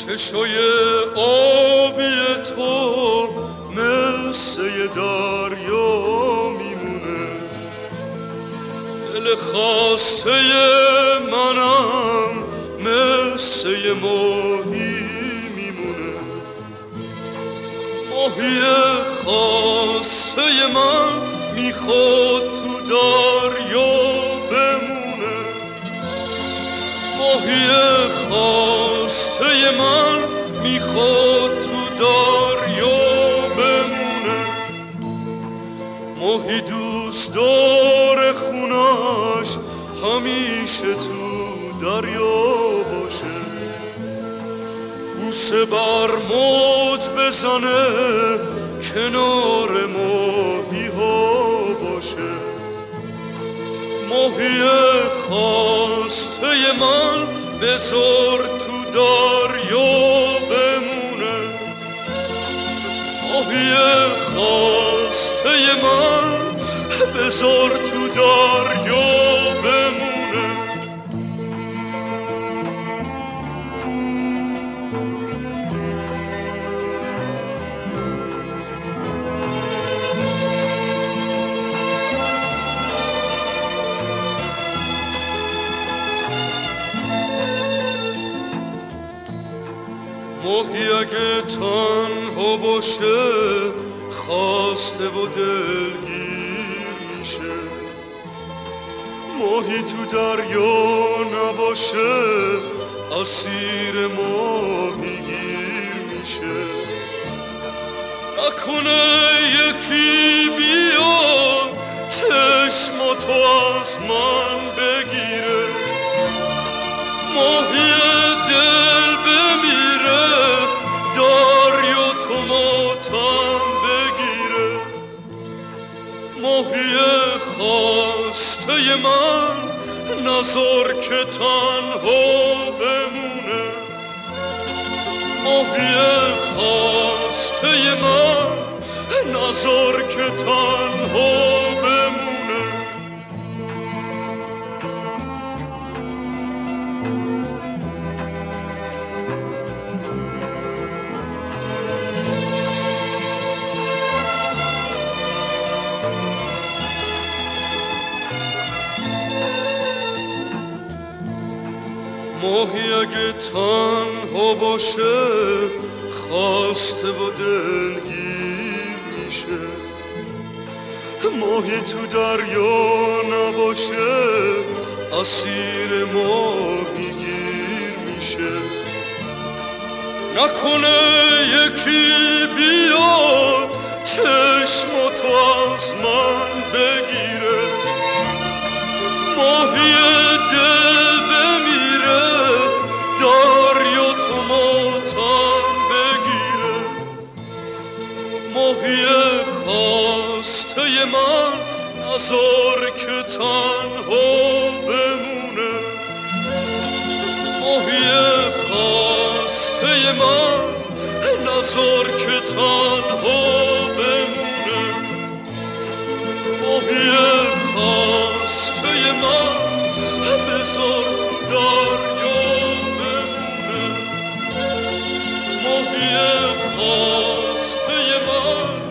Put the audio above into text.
چشای آبی تو مثل یه دریا میمونه، دل خسته منم مثل یه ماهی میمونه. ماهی خسته من میخواد تو دریا بمونه، ماهی خسته من میخواد تو دریا بمونه. ماهی دوست داره خونش همیشه تو دریا باشه، بوسه بر موج بزنه کنار ماهی ها باشه. ماهی خسته من بذار تو دریا بمونه، ماهی خسته من بذار تو دریا بمونه. ماهی اگه تنها باشه خسته و دلگیر میشه، ماهی تو دریا نباشه اسیر ماهی گیر میشه. نکنه یکی بیاد چشماتو از من بگیره، ماهی دل بمیره دریا تو ماتم بگیره. ماهی خسته من نذار که تنها بمونه، ماهی خسته من نذار که تنها بمونه. ماهی اگه تنها باشه خسته و دلگیر میشه، ماهی تو دریا نباشه اسیر ماهی گیر میشه. نکنه یکی بیاد چشماتو از من بگیره، ماهی دل بمیره دریا تو ماتم بگیره. ماهی خسته من نذار که تنها بمونه، ماهی خسته من نذار که تنها بمونه. ماهی خسته من بذار تو دریا بمونه، ماهی خسته من